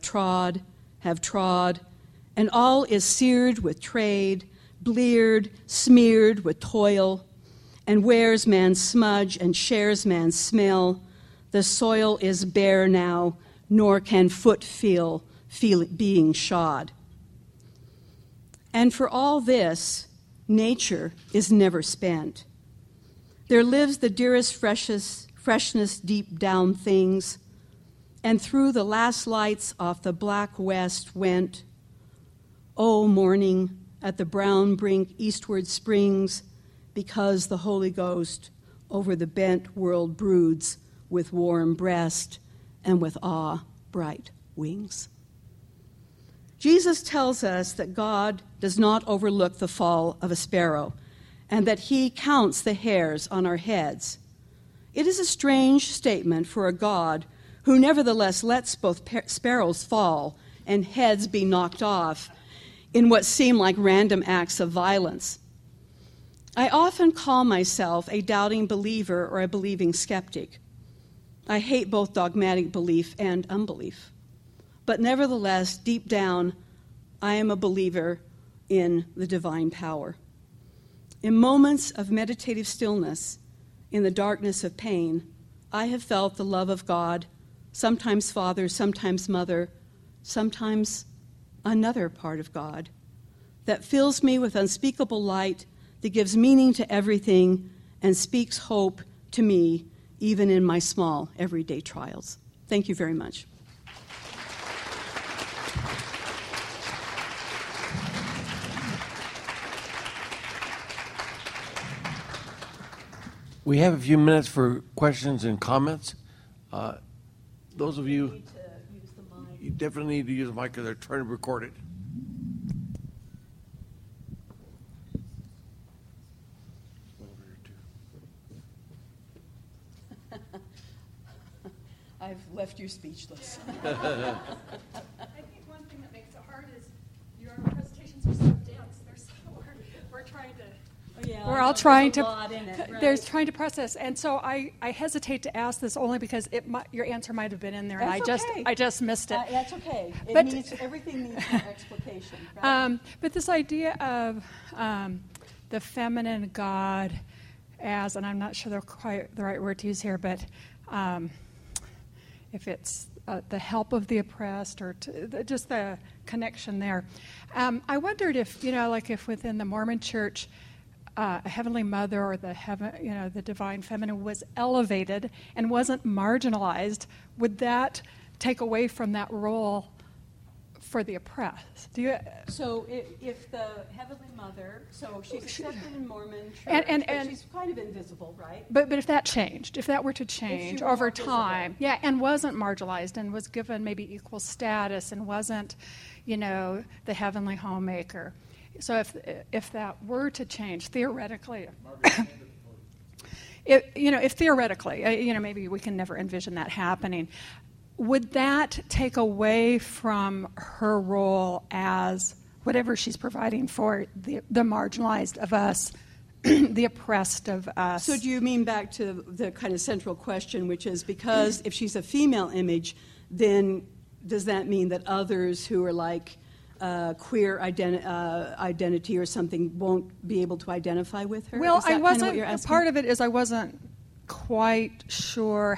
and all is seared with trade, bleared, smeared with toil, and wears man's smudge and shares man's smell. The soil is bare now, nor can foot feel it being shod. And for all this, nature is never spent. There lives the dearest freshness deep down things, and through the last lights off the black west went, O morning at the brown brink eastward springs, because the Holy Ghost over the bent world broods with warm breast and with awe bright wings. Jesus tells us that God does not overlook the fall of a sparrow and that he counts the hairs on our heads. It is a strange statement for a God who nevertheless lets both sparrows fall and heads be knocked off in what seem like random acts of violence. I often call myself a doubting believer or a believing skeptic. I hate both dogmatic belief and unbelief. But nevertheless, deep down, I am a believer in the divine power. In moments of meditative stillness, in the darkness of pain, I have felt the love of God, sometimes Father, sometimes Mother, sometimes another part of God, that fills me with unspeakable light, that gives meaning to everything and speaks hope to me, even in my small everyday trials. Thank you very much. We have a few minutes for questions and comments. Those of you, you definitely need to use the mic because they're trying to record it. I've left you speechless. I think one thing that makes it hard is your presentations are so dense. They're so we're trying to. Yeah, We're all trying to. Right. There's trying to process, and so I hesitate to ask this only because your answer might have been in there, and That's I just missed it. That's okay. Everything needs more explication. Right? But this idea of the feminine God as, and I'm not sure quite the right word to use here, but if it's the help of the oppressed, or just the connection there. I wondered if, like if within the Mormon Church, a Heavenly Mother or the Divine Feminine was elevated and wasn't marginalized, would that take away from that role for the oppressed? So if the Heavenly Mother, so she's accepted in Mormon Church, and she's kind of invisible, right? But if that changed, if that were to change over time, visible. and wasn't marginalized and was given maybe equal status and wasn't, the Heavenly Homemaker. So if that were to change theoretically, if theoretically, maybe we can never envision that happening, would that take away from her role as whatever she's providing for the marginalized of us, the oppressed of us? So do you mean back to the kind of central question, which is because if she's a female image, then does that mean that others who are like queer identity or something won't be able to identify with her? Well, is that I kind of what wasn't. you're asking? Part of it is I wasn't quite sure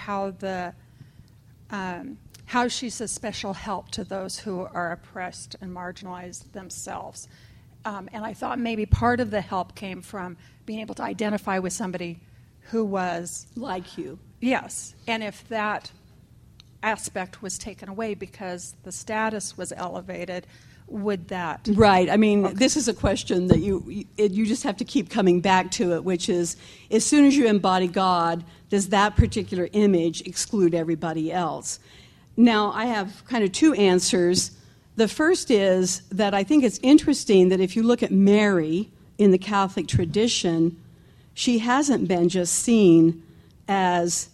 how she's a special help to those who are oppressed and marginalized themselves. And I thought maybe part of the help came from being able to identify with somebody who was like you. Yes, and if that aspect was taken away because the status was elevated, would that... Right. I mean, This is a question that you just have to keep coming back to it, which is, as soon as you embody God, does that particular image exclude everybody else? Now, I have kind of two answers. The first is that I think it's interesting that if you look at Mary in the Catholic tradition, she hasn't been just seen as,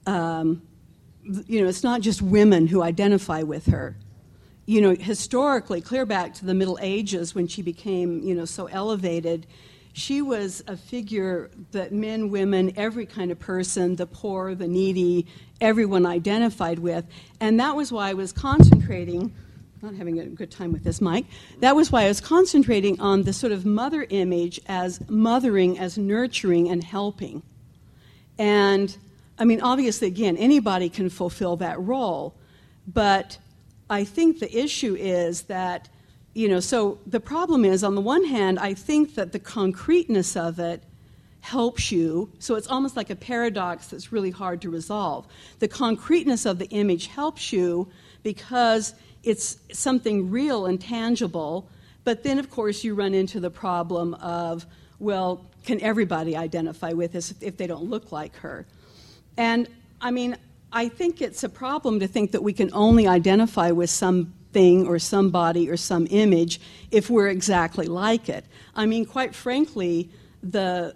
it's not just women who identify with her. Historically, clear back to the Middle Ages when she became, so elevated, she was a figure that men, women, every kind of person, the poor, the needy, everyone identified with. And that was why I was concentrating, not having a good time with this mic, that was why I was concentrating on the sort of mother image as mothering, as nurturing and helping. And, obviously, again, anybody can fulfill that role, but I think the issue is that, so the problem is, on the one hand, I think that the concreteness of it helps you. So it's almost like a paradox that's really hard to resolve. The concreteness of the image helps you because it's something real and tangible, but then, of course, you run into the problem of, well, can everybody identify with this if they don't look like her? And, I think it's a problem to think that we can only identify with something or somebody or some image if we're exactly like it. Quite frankly, the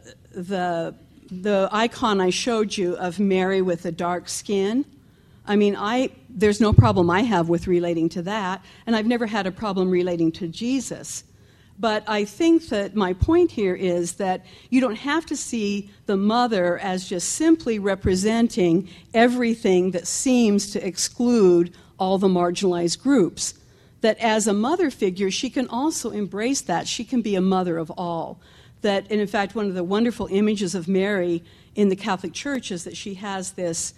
icon I showed you of Mary with the dark skin, there's no problem I have with relating to that, and I've never had a problem relating to Jesus. But I think that my point here is that you don't have to see the mother as just simply representing everything that seems to exclude all the marginalized groups. That as a mother figure, she can also embrace that. She can be a mother of all. And in fact, one of the wonderful images of Mary in the Catholic Church is that she has this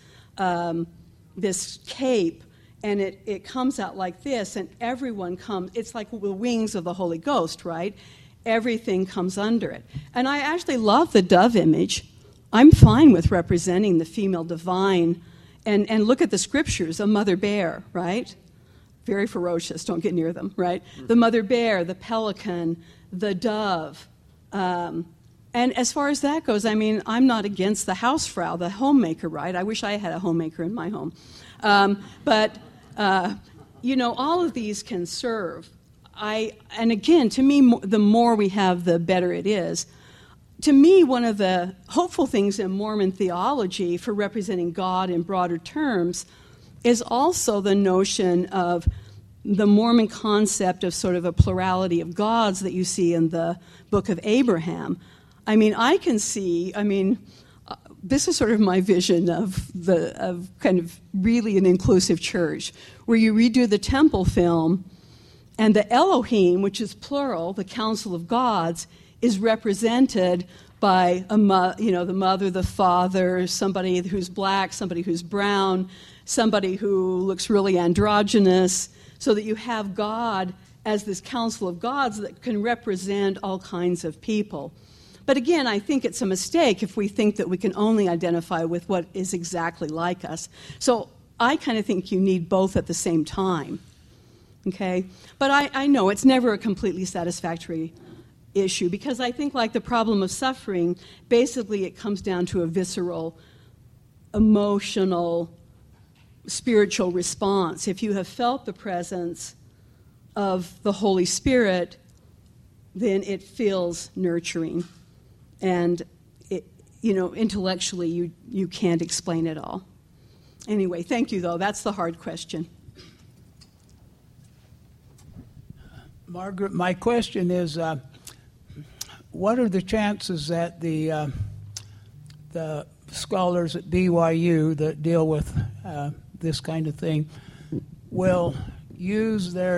cape, and it comes out like this, and everyone comes. It's like the wings of the Holy Ghost, right? Everything comes under it. And I actually love the dove image. I'm fine with representing the female divine. And look at the scriptures, a mother bear, right? Very ferocious, don't get near them, right? The mother bear, the pelican, the dove. And as far as that goes, I'm not against the hausfrau, the homemaker, right? I wish I had a homemaker in my home. But all of these can serve. And again, to me, the more we have, the better it is. To me, one of the hopeful things in Mormon theology for representing God in broader terms is also the notion of the Mormon concept of sort of a plurality of gods that you see in the Book of Abraham. I can see, this is sort of my vision of kind of really an inclusive church, where you redo the temple film, and the Elohim, which is plural, the council of gods, is represented by the mother, the father, somebody who's black, somebody who's brown, somebody who looks really androgynous, so that you have God as this council of gods that can represent all kinds of people. But again, I think it's a mistake if we think that we can only identify with what is exactly like us. So I kind of think you need both at the same time, okay? But I know it's never a completely satisfactory issue, because I think, like the problem of suffering, basically it comes down to a visceral, emotional, spiritual response. If you have felt the presence of the Holy Spirit, then it feels nurturing. And intellectually, you can't explain it all. Anyway, thank you, though. That's the hard question. Margaret, my question is, what are the chances that the scholars at BYU that deal with this kind of thing will use they're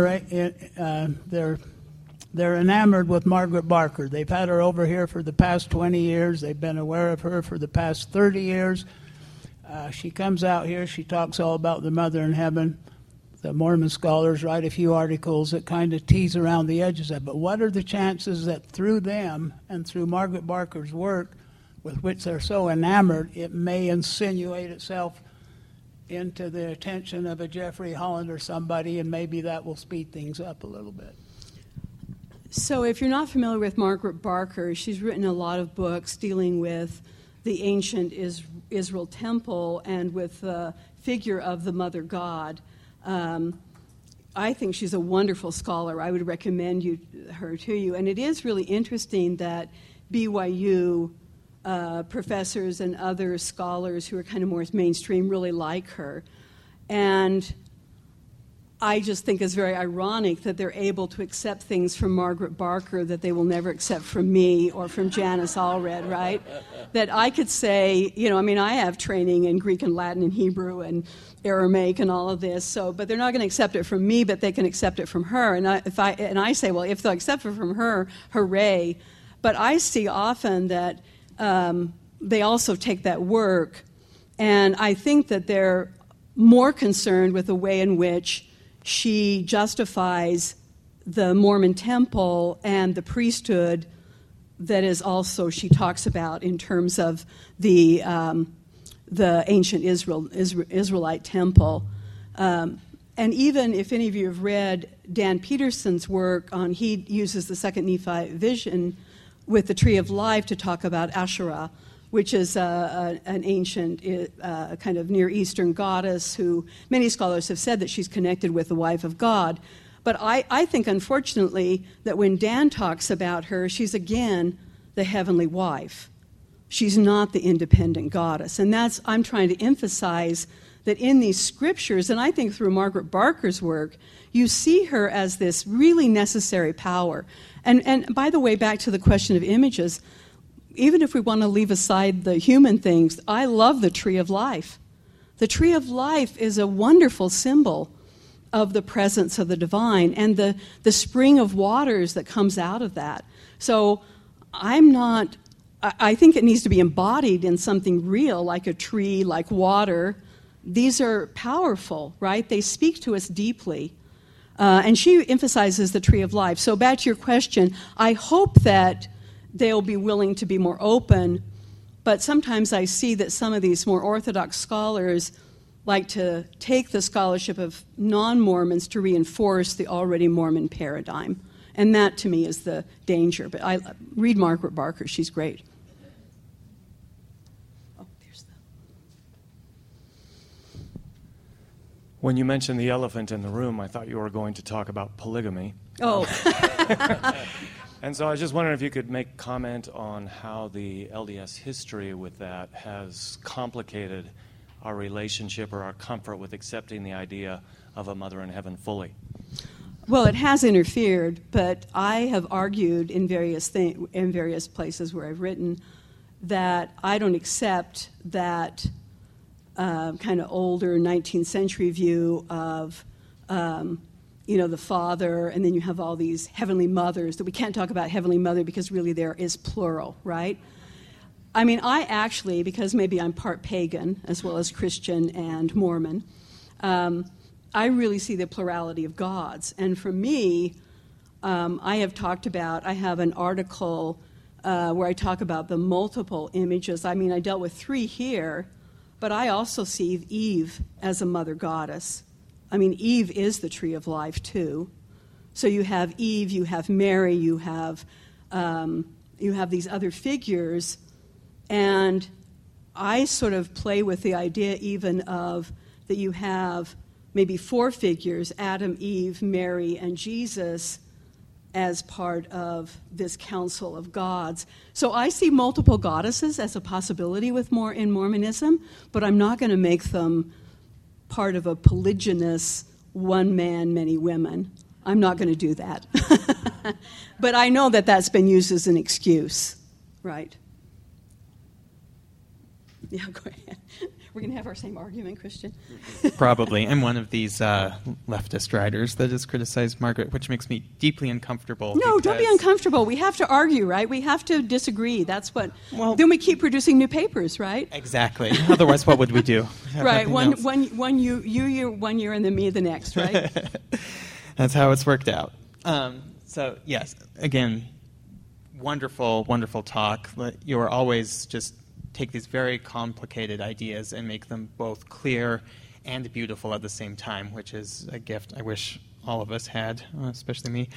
enamored with Margaret Barker. They've had her over here for the past 20 years. They've been aware of her for the past 30 years. She comes out here. She talks all about the Mother in Heaven. The Mormon scholars write a few articles that kind of tease around the edges of it. But what are the chances that through them and through Margaret Barker's work, with which they're so enamored, it may insinuate itself into the attention of a Jeffrey Holland or somebody, and maybe that will speed things up a little bit? So if you're not familiar with Margaret Barker, she's written a lot of books dealing with the ancient Israel temple and with the figure of the Mother God. I think she's a wonderful scholar. I would recommend her to you. And it is really interesting that BYU professors and other scholars who are kind of more mainstream really like her. And I just think it's very ironic that they're able to accept things from Margaret Barker that they will never accept from me or from Janice Allred, right? That I could say, I have training in Greek and Latin and Hebrew and Aramaic and all of this, but they're not going to accept it from me, but they can accept it from her. And I say, well, if they'll accept it from her, hooray. But I see often that they also take that work, and I think that they're more concerned with the way in which she justifies the Mormon temple and the priesthood that is also she talks about in terms of the ancient Israelite temple. And even if any of you have read Dan Peterson's work he uses the Second Nephi vision with the Tree of Life to talk about Asherah, which is an ancient kind of Near Eastern goddess who many scholars have said that she's connected with the wife of God. But I think, unfortunately, that when Dan talks about her, she's again the heavenly wife. She's not the independent goddess. And I'm trying to emphasize that in these scriptures, and I think through Margaret Barker's work, you see her as this really necessary power. And by the way, back to the question of images, even if we want to leave aside the human things, I love the Tree of Life. The Tree of Life is a wonderful symbol of the presence of the divine and the spring of waters that comes out of that. So I think it needs to be embodied in something real, like a tree, like water. These are powerful, right? They speak to us deeply. And she emphasizes the Tree of Life. So back to your question, I hope that they'll be willing to be more open, but sometimes I see that some of these more orthodox scholars like to take the scholarship of non-Mormons to reinforce the already Mormon paradigm. And that, to me, is the danger. But I read Margaret Barker. She's great. Oh, there's the... When you mentioned the elephant in the room, I thought you were going to talk about polygamy. Oh. And so I was just wondering if you could make comment on how the LDS history with that has complicated our relationship or our comfort with accepting the idea of a mother in heaven fully. Well, it has interfered, but I have argued in various places where I've written that I don't accept that kind of older 19th century view of the Father, and then you have all these heavenly mothers, that we can't talk about heavenly mother because really there is plural, right? I mean, I actually, because maybe I'm part pagan as well as Christian and Mormon, I really see the plurality of gods. And for me, I have an article where I talk about the multiple images. I mean, I dealt with 3 here, but I also see Eve as a mother goddess. I mean, Eve is the tree of life, too. So you have Eve, you have Mary, you have these other figures, and I sort of play with the idea even of that you have maybe 4 figures, Adam, Eve, Mary, and Jesus, as part of this council of gods. So I see multiple goddesses as a possibility in Mormonism, but I'm not going to make them part of a polygynous one man, many women. I'm not going to do that. But I know that that's been used as an excuse, right? Yeah, go ahead. We're going to have our same argument, Christian. Probably. I'm one of these leftist writers that has criticized Margaret, which makes me deeply uncomfortable. No, don't be uncomfortable. We have to argue, right? We have to disagree. That's what. Well, then we keep producing new papers, right? Exactly. Otherwise, what would we do? Right. One you 1 year, and then me the next, right? That's how it's worked out. So yes, again, wonderful, wonderful talk. You are always just take these very complicated ideas and make them both clear and beautiful at the same time, which is a gift I wish all of us had, especially me.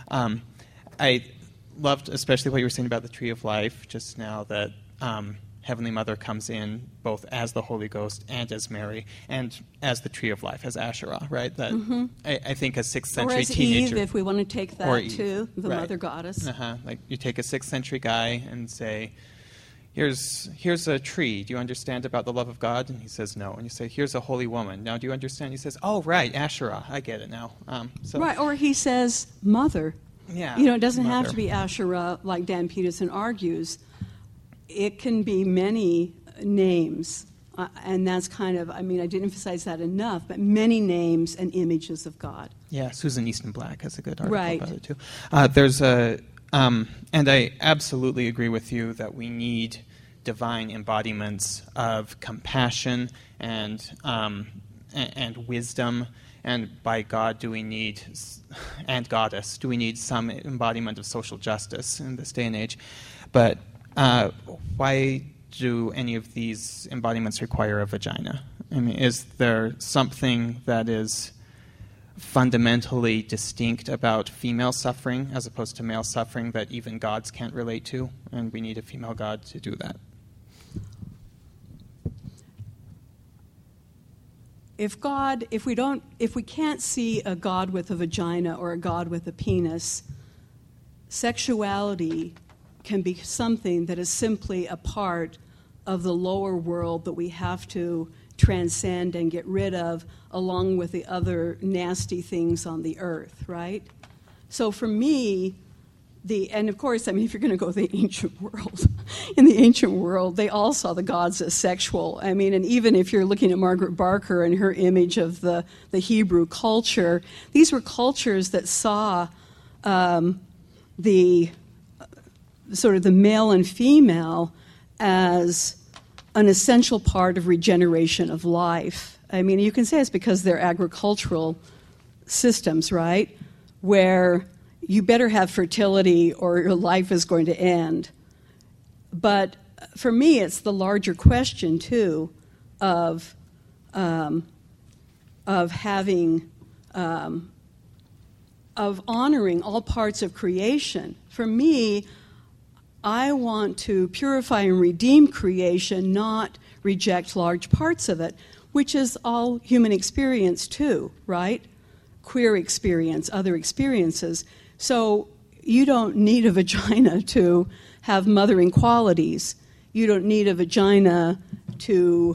I loved especially what you were saying about the Tree of Life just now, that Heavenly Mother comes in both as the Holy Ghost and as Mary and as the Tree of Life, as Asherah, right? That I think a 6th century or as teenager, Eve, if we want to take that too, the right. Mother Goddess. Like you take a 6th century guy and say, Here's a tree. Do you understand about the love of God? And he says no. And you say, here's a holy woman. Now, do you understand? He says, oh, right, Asherah. I get it now. Right, or he says mother. Yeah. It doesn't mother. have to be Asherah like Dan Peterson argues. It can be many names. And that's kind of, I didn't emphasize that enough, but many names and images of God. Yeah, Susan Easton Black has a good article right. about it, too. There's a... and I absolutely agree with you that we need divine embodiments of compassion and wisdom. And by God, and goddess, do we need some embodiment of social justice in this day and age? But why do any of these embodiments require a vagina? Is there something that is fundamentally distinct about female suffering as opposed to male suffering that even gods can't relate to, and we need a female god to do that? If we can't see a God with a vagina or a God with a penis, sexuality can be something that is simply a part of the lower world that we have to transcend and get rid of, along with the other nasty things on the earth, right? So for me, and of course, if you're going to go to the ancient world, in the ancient world, they all saw the gods as sexual. And even if you're looking at Margaret Barker and her image of the Hebrew culture, these were cultures that saw the sort of the male and female as an essential part of regeneration of life. You can say it's because they're agricultural systems, right? Where you better have fertility or your life is going to end. But for me, it's the larger question, too, of having, of honoring all parts of creation. For me, I want to purify and redeem creation, not reject large parts of it, which is all human experience too, right? Queer experience, other experiences. So you don't need a vagina to have mothering qualities. You don't need a vagina to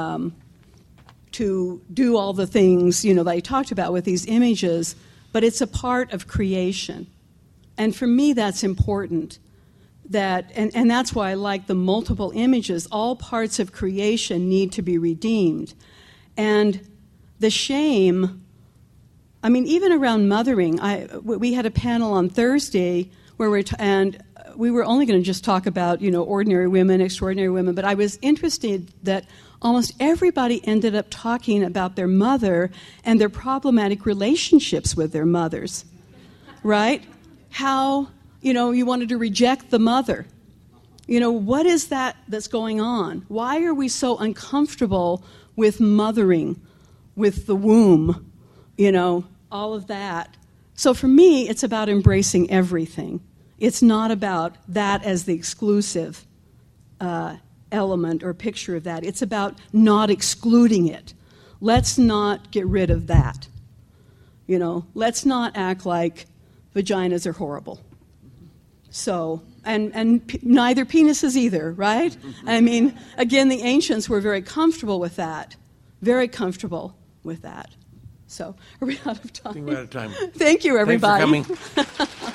do all the things, that I talked about with these images, but it's a part of creation. And for me, that's important. And that's why I like the multiple images. All parts of creation need to be redeemed. And the shame, even around mothering, we had a panel on Thursday where we were only going to just talk about, ordinary women, extraordinary women, but I was interested that almost everybody ended up talking about their mother and their problematic relationships with their mothers, right? How, you wanted to reject the mother. What is that's going on? Why are we so uncomfortable with mothering, with the womb, all of that? So for me, it's about embracing everything. It's not about that as the exclusive element or picture of that. It's about not excluding it. Let's not get rid of that. Let's not act like vaginas are horrible. So, and neither penises either, right? I mean, again, the ancients were very comfortable with that. Very comfortable with that. So, are we out of time? I think we're out of time. Thank you, everybody. Thanks for coming.